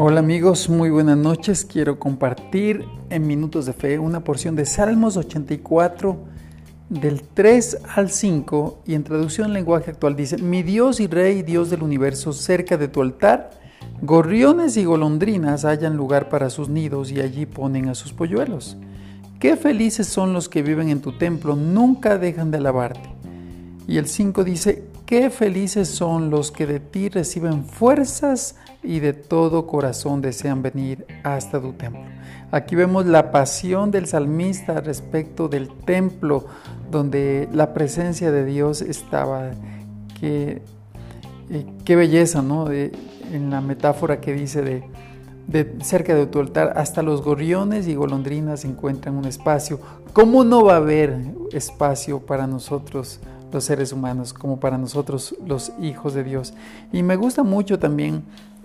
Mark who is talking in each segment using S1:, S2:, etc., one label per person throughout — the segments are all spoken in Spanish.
S1: Hola amigos, muy buenas noches. Quiero compartir en Minutos de Fe una porción de Salmos 84 del 3 al 5 y en traducción en lenguaje actual dice: Mi Dios y Rey, Dios del universo, cerca de tu altar, gorriones y golondrinas hallan lugar para sus nidos y allí ponen a sus polluelos. Qué felices son los que viven en tu templo, nunca dejan de alabarte. Y el 5 dice: Qué felices son los que de ti reciben fuerzas y de todo corazón desean venir hasta tu templo. Aquí vemos la pasión del salmista respecto del templo donde la presencia de Dios estaba. Qué belleza, ¿no? En la metáfora que dice de cerca de tu altar, hasta los gorriones y golondrinas encuentran un espacio. ¿Cómo no va a haber espacio para nosotros los seres humanos, como para nosotros los hijos de Dios? Y me gusta mucho también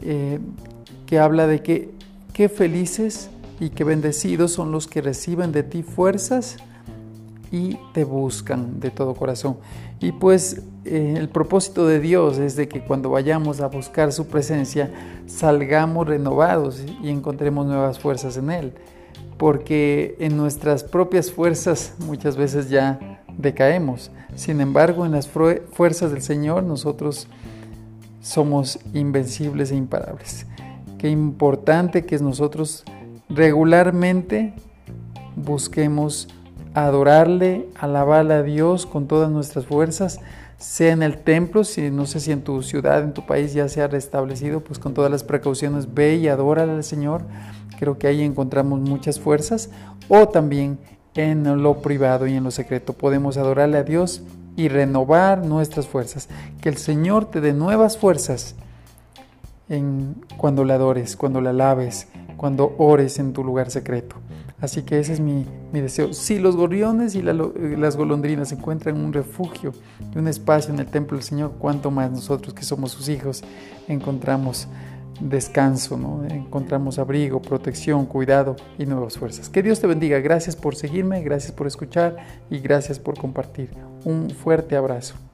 S1: que habla de que qué felices y qué bendecidos son los que reciben de ti fuerzas y te buscan de todo corazón. Y pues el propósito de Dios es de que cuando vayamos a buscar su presencia salgamos renovados y encontremos nuevas fuerzas en Él, porque en nuestras propias fuerzas muchas veces ya decaemos. Sin embargo, en las fuerzas del Señor nosotros somos invencibles e imparables. Qué importante que nosotros regularmente busquemos adorarle, alabarle a Dios con todas nuestras fuerzas, sea en el templo, no sé si en tu ciudad, en tu país ya se ha restablecido, pues con todas las precauciones ve y adórale al Señor. Creo que ahí encontramos muchas fuerzas, o también en lo privado y en lo secreto podemos adorarle a Dios y renovar nuestras fuerzas. Que el Señor te dé nuevas fuerzas cuando le adores, cuando le alabes, cuando ores en tu lugar secreto. Así que ese es mi deseo. Si los gorriones y las golondrinas encuentran un refugio y un espacio en el templo del Señor, cuánto más nosotros que somos sus hijos encontramos descanso, ¿no? Encontramos abrigo, protección, cuidado y nuevas fuerzas. Que Dios te bendiga. Gracias por seguirme, gracias por escuchar y gracias por compartir. Un fuerte abrazo.